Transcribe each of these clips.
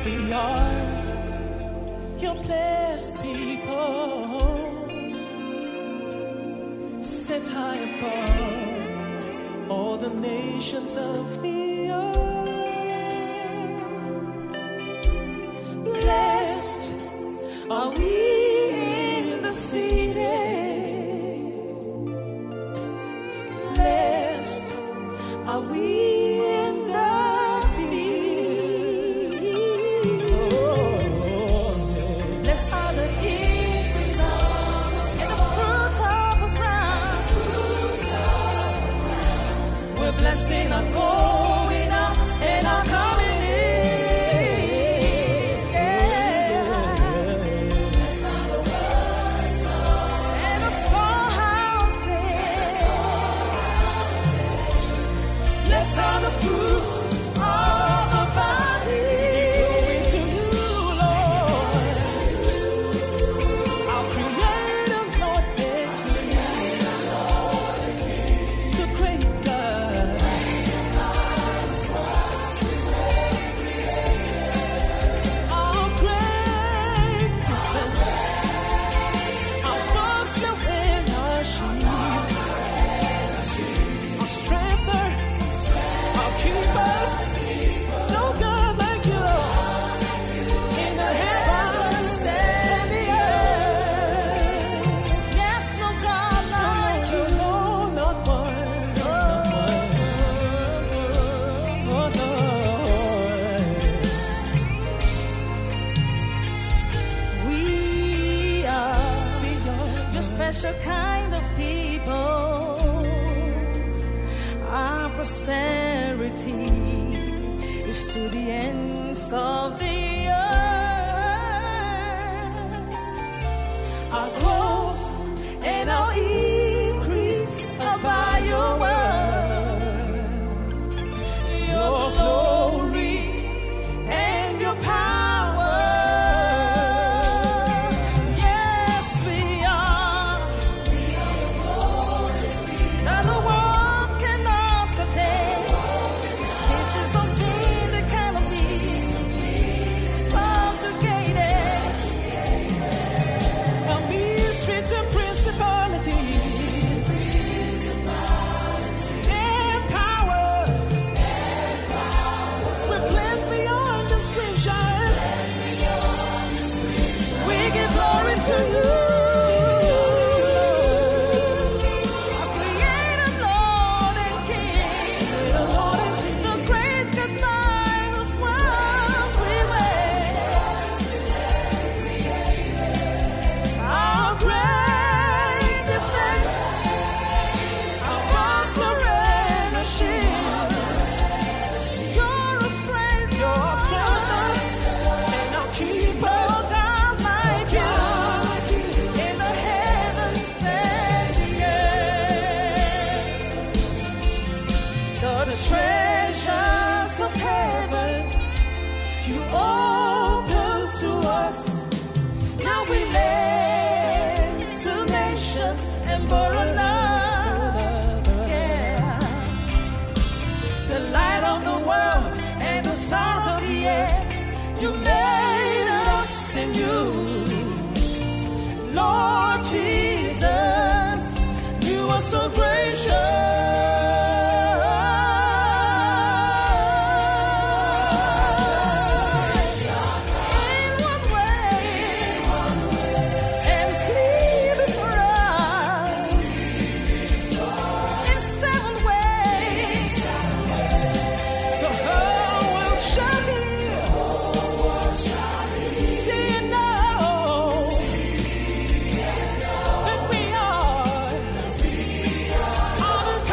We are your blessed people, set high above all the nations of the earth. Blessed are we in the city, blessed are we in the field. Blessed are the increase and the fruits of the ground. We're blessed in our going out and our coming in. Blessed are the works and the storehouses. Blessed are the fruits of the body. Glory to you, Lord, our Creator, Lord and King, the great God. Our great defense, our buckler and our shield, our strengthener, our keeper. No God like you, in the heavens and the earth. Yes, no God like you, no, not one. Oh, Lord. We are your special kind of people. Our prosperity is to the ends of the earth. Our growth and our increase are by your word, your glory and your power. Yes, we are that the world cannot contain. The spaces of being that cannot be subjugated. A mystery to principalities and powers. We're blessed beyond description. We give glory to you. Our Creator, Lord and King, the great goodbye whose world we wait. Our great defense, our buckler and a shield. You're a strength, you're a strengthener, and our keeper. God like you, in the heavens and the earth. The treasures of heaven you open to us. Now we lend to nations and borrow love. Yeah. The light of the world and the salt of the earth. You made us in you, Lord Jesus. You are so gracious. In one way, and flee before us. In seven ways, so how will shall he see and know that we are all the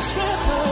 shepherd.